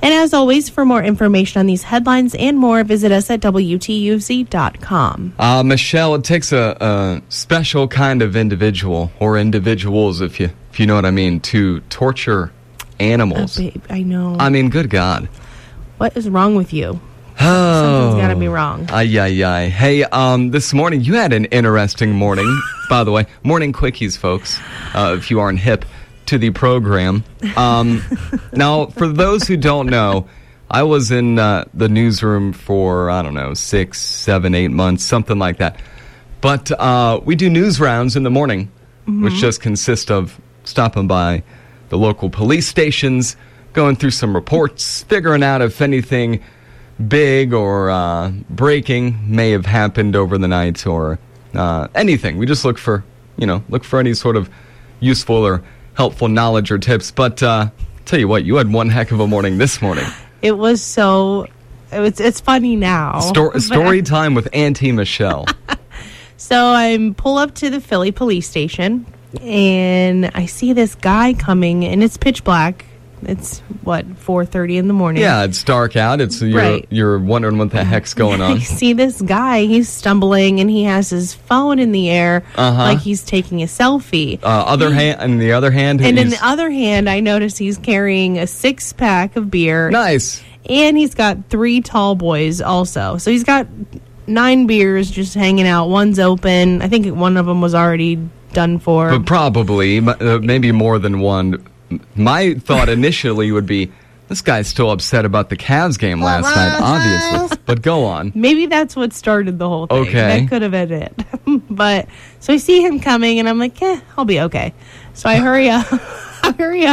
And as always, for more information on these headlines and more, visit us at WTUZ.com. Michelle, it takes a special kind of individual, or individuals, if you know what I mean, to torture animals. Babe, I know. I mean, good God. What is wrong with you? Oh. Something's got to be wrong. Hey, this morning you had an interesting morning. By the way, morning quickies, folks, if you aren't hip to the program. Now, for those who don't know, I was in the newsroom for, 6, 7, 8 months, something like that. But we do news rounds in the morning, which just consist of stopping by the local police stations, going through some reports, figuring out if anything big or breaking may have happened over the night or anything. We just look for any sort of useful or helpful knowledge or tips. But tell you what, you had one heck of a morning this morning. It was so... It's funny now. Story time with Auntie Michelle. So I pull up to the Philly police station, and I see this guy coming, and it's pitch black. It's, 4:30 in the morning? Yeah, it's dark out. You're wondering what the heck's going on. I see this guy. He's stumbling, and he has his phone in the air like he's taking a selfie. In the other hand, I notice he's carrying a 6-pack of beer. Nice. And he's got 3 tall boys also. So he's got 9 beers just hanging out. One's open. I think one of them was already done for. But probably, maybe more than one. My thought initially would be, this guy's still upset about the Cavs game last night, obviously. But go on. Maybe that's what started the whole thing. Okay. That could have been it. But, so I see him coming, and I'm like, I'll be okay. So I hurry up. I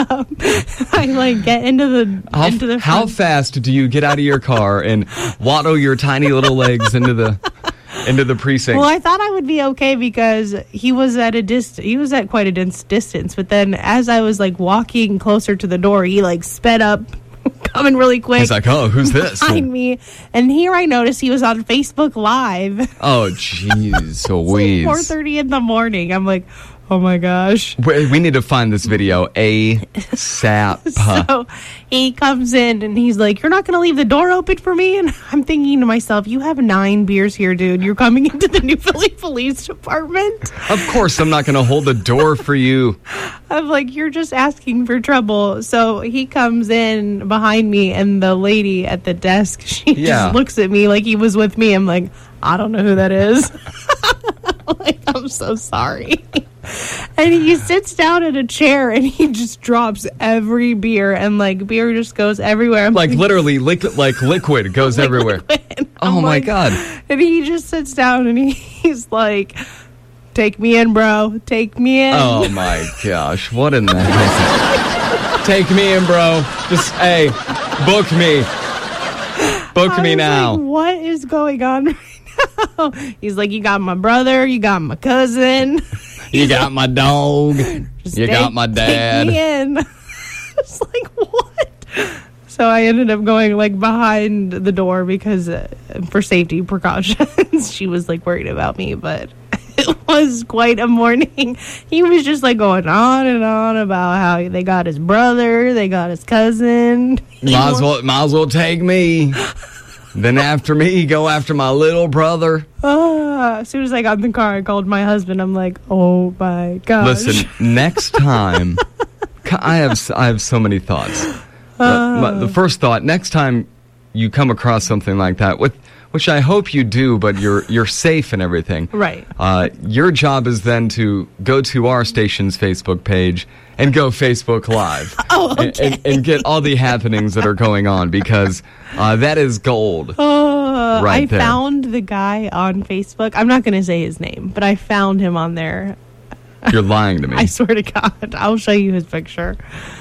get into the How fast do you get out of your car and waddle your tiny little legs into the precinct? Well, I thought I would be okay because he was at quite a distance. But then as I was walking closer to the door, he sped up, coming really quick. He's like, oh, who's this? Behind me. And here I noticed he was on Facebook Live. Oh, jeez. Louise. 4:30 in the morning. I'm like, oh my gosh. We need to find this video ASAP. So he comes in and he's like, you're not going to leave the door open for me? And I'm thinking to myself, you have 9 beers here, dude. You're coming into the New Philly Police Department? Of course I'm not going to hold the door for you. I'm like, you're just asking for trouble. So he comes in behind me, and the lady at the desk, she just looks at me like he was with me. I'm like, I don't know who that is. I'm so sorry. And he sits down in a chair, and he just drops every beer, and beer just goes everywhere. I'm literally liquid goes everywhere. Liquid. Oh my God. And he just sits down, and he's like, take me in, bro. Take me in. Oh my gosh. What in the heck? Take me in, bro. Just, hey, book me. Book me now. What is going on right now? He's like, you got my brother, you got my cousin. You got my dog. You got my dad. Take me in. It's like, what? So I ended up going behind the door because for safety precautions. She was worried about me, but it was quite a morning. He was just going on and on about how they got his brother, they got his cousin. Might as well take me. Then after me, go after my little brother. As soon as I got in the car, I called my husband. I'm like, oh my gosh. Listen, next time, I have so many thoughts. The first thought, next time you come across something like that, which I hope you do, but you're safe and everything. Right. Your job is then to go to our station's Facebook page and go Facebook Live. Oh, okay. And get all the happenings that are going on, because that is gold. I found the guy on Facebook. I'm not going to say his name, but I found him on there. You're lying to me. I swear to God. I'll show you his picture.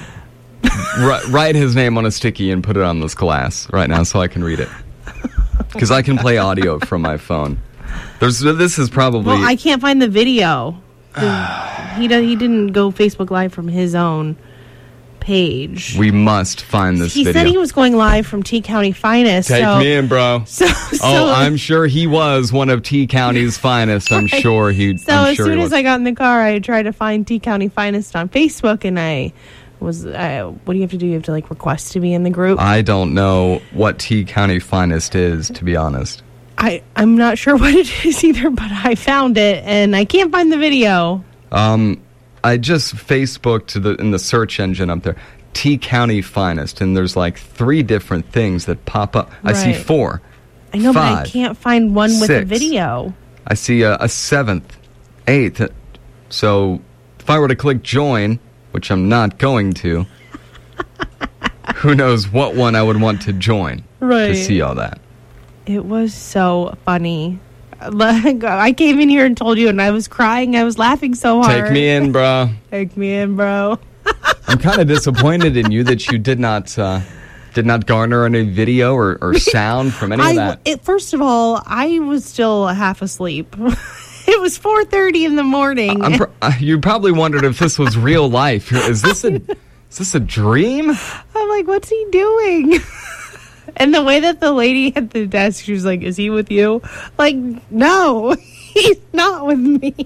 Write his name on a sticky and put it on this glass right now so I can read it. Because I can play audio from my phone. This is probably... Well, I can't find the video. He didn't go Facebook Live from his own page. We must find this video. He said he was going live from T County Finest. Take me in, bro. I'm sure he was one of T County's finest. I'm sure he. So as soon as I got in the car, I tried to find T County Finest on Facebook, and I What do you have to do? You have to like request to be in the group? I don't know what T County Finest is, to be honest. I'm not sure what it is either, but I found it and I can't find the video. I just Facebooked in the search engine up there, T County Finest, and there's like 3 different things that pop up. I see 4. I know, 5, but I can't find one 6. with a video. I see a 7th, 8th. So if I were to click join, which I'm not going to, who knows what one I would want to join to see all that. It was so funny. I came in here and told you, and I was crying. I was laughing so hard. Take me in, bro. Take me in, bro. I'm kind of disappointed in you that you did not garner any video or sound from any of that. First of all, I was still half asleep. It was 4:30 in the morning. You probably wondered if this was real life. Is this a dream? I'm like, what's he doing? And the way that the lady at the desk, she was like, is he with you? Like, no, he's not with me.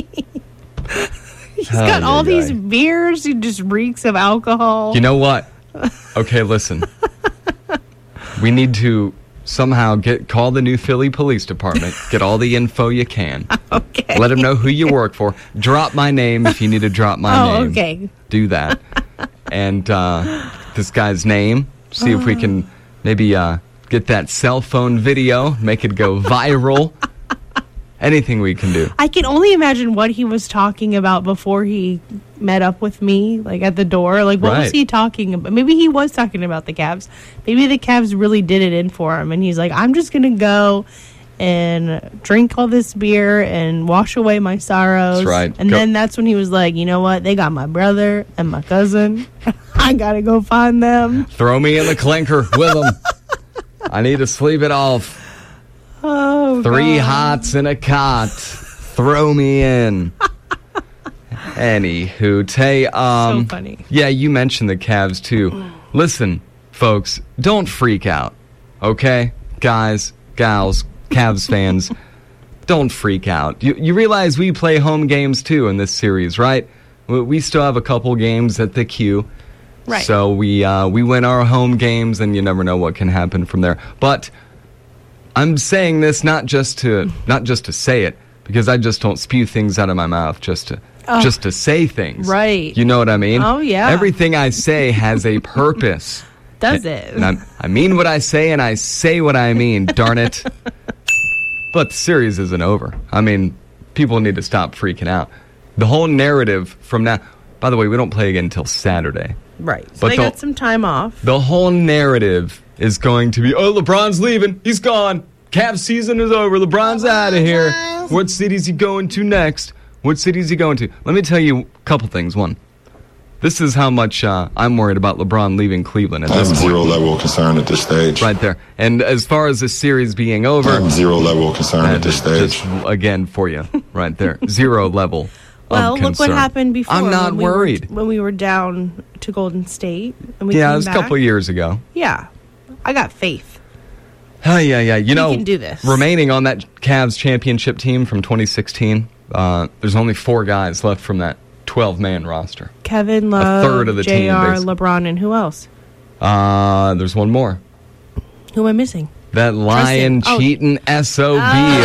He's got all these beers. He just reeks of alcohol. You know what? Okay, listen. We need to somehow call the New Philly Police Department. Get all the info you can. Okay. Let them know who you work for. Drop my name if you need to drop my name. Okay. Do that. And this guy's name. See if we can maybe get that cell phone video. Make it go viral. Anything we can do. I can only imagine what he was talking about before he met up with me, like at the door. Like, what was he talking about? Maybe he was talking about the Cavs. Maybe the Cavs really did it in for him, and he's like, I'm just going to go and drink all this beer and wash away my sorrows. That's right. And then that's when he was like, you know what? They got my brother and my cousin. I got to go find them. Throw me in the clinker with them. I need to sleep it off. Oh, 3 God. hots in a cot. Throw me in. Anywho, Tay, so funny. Yeah, you mentioned the Cavs too. Listen, folks, don't freak out. Okay? Guys, gals, Cavs fans, don't freak out. You realize we play home games too in this series, right? We still have a couple games at the Q. Right. So we win our home games, and you never know what can happen from there. But I'm saying this not just to say it, because I just don't spew things out of my mouth just to say things. Right. You know what I mean? Oh, yeah. Everything I say has a purpose. Does it? And I mean what I say, and I say what I mean, darn it. But the series isn't over. I mean, people need to stop freaking out. The whole narrative from now... By the way, we don't play again until Saturday. Right. So they got some time off. The whole narrative is going to be, LeBron's leaving. He's gone. Cavs season is over. LeBron's out of here. What city is he going to next? What city is he going to? Let me tell you a couple things. One, this is how much I'm worried about LeBron leaving Cleveland at this point. I'm 0 level concern at this stage. Right there. And as far as the series being over... I'm 0 level concern at this stage. Just, again, for you, right there. 0 level. Well, look what happened before. I'm not worried. When we were down to Golden State. And we it came was back. a couple of years ago. Yeah. I got faith. Yeah. You know, we can do this. Remaining on that Cavs championship team from 2016, there's only 4 guys left from that 12-man roster. Kevin Love, a third of the JR, team, basically. LeBron, and who else? There's one more. Who am I missing? That lion cheating SOB.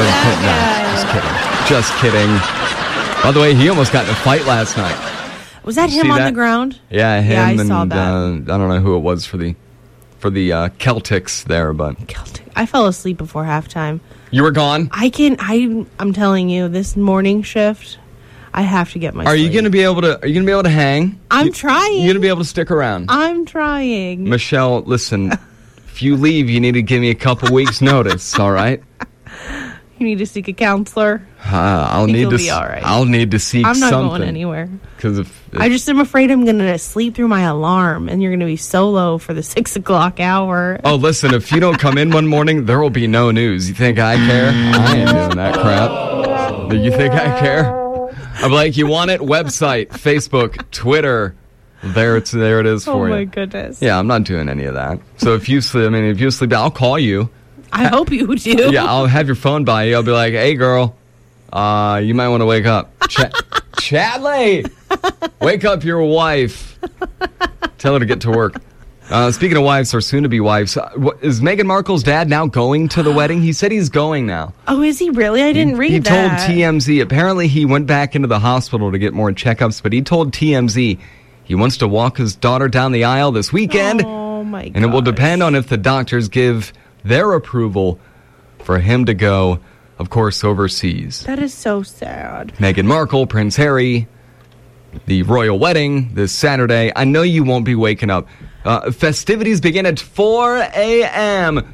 Just kidding. By the way, he almost got in a fight last night. Was that him on the ground? Yeah, him. Yeah, I and saw that. I don't know who it was for the Celtics there, but I fell asleep before halftime. You were gone? I'm telling you, this morning shift, I have to get my sleep. Are you going to be able to hang? I'm trying. You're going to be able to stick around? I'm trying. Michelle, listen, if you leave, you need to give me a couple weeks notice, all right? You need to seek a counselor. I'll need to be all right. I'll need to seek something. I'm not going anywhere. Because I just am afraid I'm going to sleep through my alarm, and you're going to be solo for the 6 o'clock hour. Oh, listen, if you don't come in one morning, there will be no news. You think I care? I ain't doing that crap. Do you think I care? I'm like, you want it? Website, Facebook, Twitter. There it is for you. Oh my goodness. Yeah, I'm not doing any of that. So if you sleep, I'll call you. I hope you do. Yeah, I'll have your phone by you. I'll be like, hey, girl, you might want to wake up. Chadley, wake up your wife. Tell her to get to work. Speaking of wives or soon-to-be wives, is Meghan Markle's dad now going to the wedding? He said he's going now. Oh, is he really? I didn't read that. He told TMZ, apparently he went back into the hospital to get more checkups, but he told TMZ he wants to walk his daughter down the aisle this weekend. Oh, my God. And it will depend on if the doctors give their approval for him to go, of course, overseas. That is so sad. Meghan Markle, Prince Harry, the royal wedding this Saturday. I know you won't be waking up. Festivities begin at 4 a.m.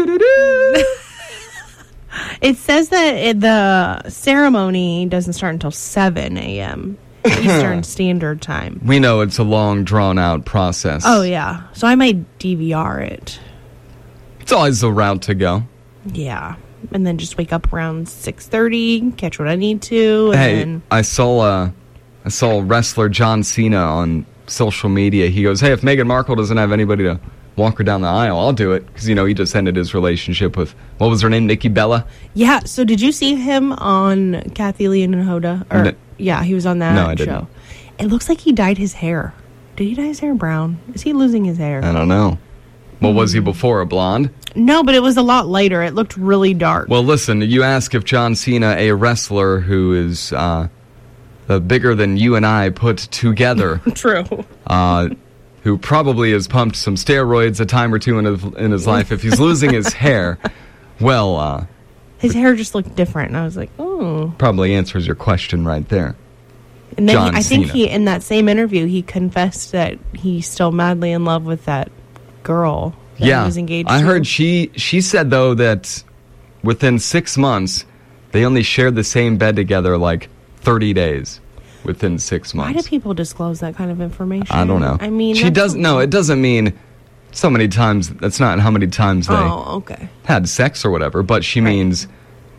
It says that the ceremony doesn't start until 7 a.m. Eastern Standard Time. We know it's a long, drawn-out process. Oh, yeah. So I might DVR it. It's always the route to go. Yeah. And then just wake up around 6:30, catch what I need to. And then... I saw wrestler John Cena on social media. He goes, hey, if Meghan Markle doesn't have anybody to walk her down the aisle, I'll do it. Because, he just ended his relationship with, what was her name, Nikki Bella? Yeah, so did you see him on Kathy Lee and Hoda? Yeah, he was on that show. Didn't. It looks like he dyed his hair. Did he dye his hair brown? Is he losing his hair? I don't know. What was he before, a blonde? No, but it was a lot lighter. It looked really dark. Well, listen, you ask if John Cena, a wrestler who is bigger than you and I put together. True. Who probably has pumped some steroids a time or two in his life, if he's losing his hair, well... his hair just looked different, and I was like, oh. Probably answers your question right there. And then I think in that same interview, he confessed that he's still madly in love with that girl that he was engaged to. I heard she said, though, that within 6 months, they only shared the same bed together like 30 days within 6 months. Why do people disclose that kind of information? I don't know. I mean, she doesn't. No, it doesn't mean so many times. That's not how many times they had sex or whatever. But she means,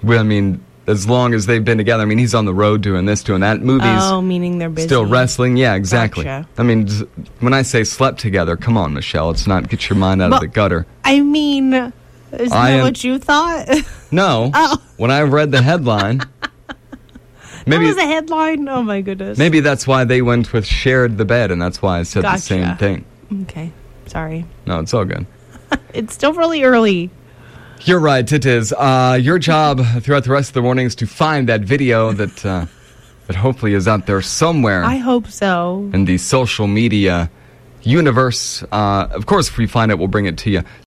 as long as they've been together. I mean, he's on the road doing this, doing that. Movies. Oh, meaning they're busy. Still wrestling. Yeah, exactly. Gotcha. I mean, when I say slept together, come on, Michelle. It's not get your mind out of the gutter. I mean, is that what you thought? No. Oh. When I read the headline. Maybe that was a headline? Oh, my goodness. Maybe that's why they went with shared the bed, and that's why I said the same thing. Okay. Sorry. No, it's all good. It's still really early. You're right, it is. Your job throughout the rest of the morning is to find that video that hopefully is out there somewhere. I hope so. In the social media universe. Of course, if we find it, we'll bring it to you.